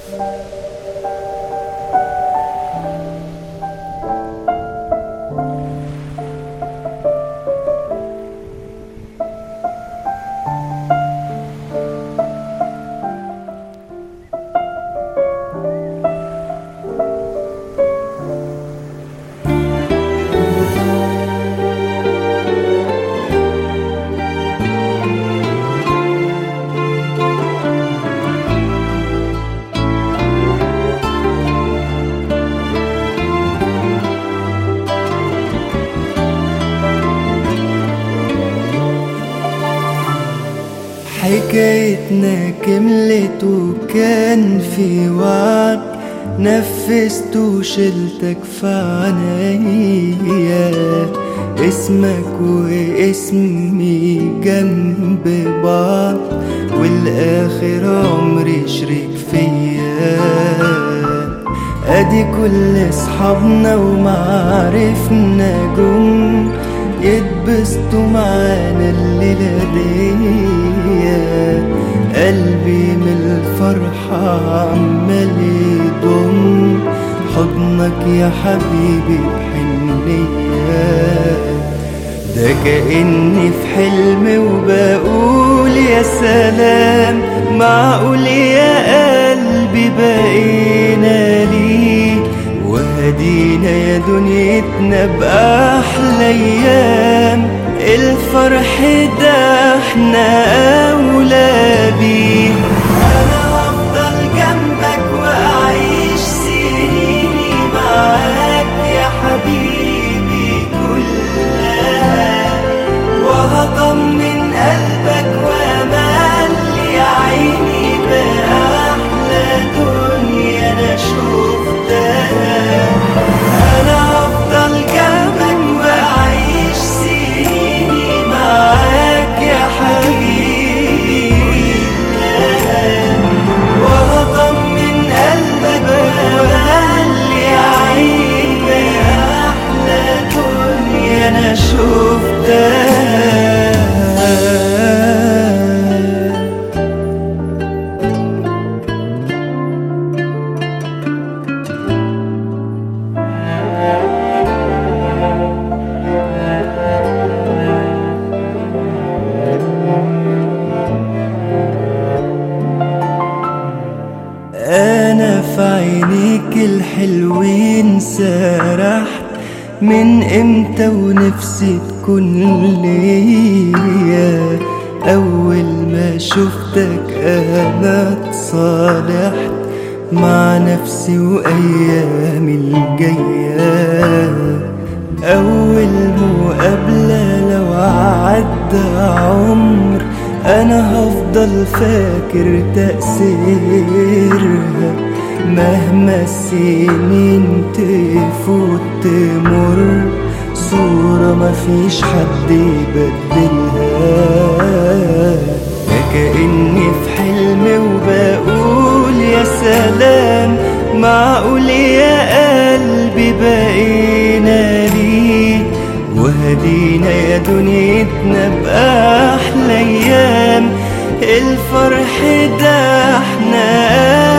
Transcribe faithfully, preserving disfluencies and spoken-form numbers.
حكايتنا كملت وكان في وعد، نفذت وشلتك في عنايا، اسمك واسمي جنب بعض، والاخر عمري شريك فيا. ادي كل اصحابنا ومعارفنا جم يتبسطوا معانا الليلة دي، قلبي من الفرحة عمال يضم حضنك يا حبيبي بحنية. ده كأني في حلم وبقول يا سلام، معقول يا قلبي بقينا ليك وهدينا يا دنيتنا بأحلى أيام. الفرح ده احنا أولى بيه. أنا هفضل جنبك وأعيش سنيني معاك يا حبيبي كلها، وهطمن قلبك وأملي عيني بأحلى دنيا أنا شوفتها. أنا هفضل جنبك وأعيش سنيني معاك يا حبيبي كلها، وهطمن قلبك وأملي عيني بأحلى دنيا أنا شوفتها. أنا في عينيك الحلوين سرحت من امتى ونفسي تكون ليا. أول ما شفتك أنا اتصالحت مع نفسي وأيامي الجاية. أول مقابلة لو عدى عمر أنا هفضل فاكر تأثيرها، مهما السنين تفوت تمر صورة مفيش حد يبدلها. كأني في حلم وبقول يا سلام، معقول يا قلبي بقينا ليك وهدينا يا دنيتنا بأحلى أيام. الفرح ده احنا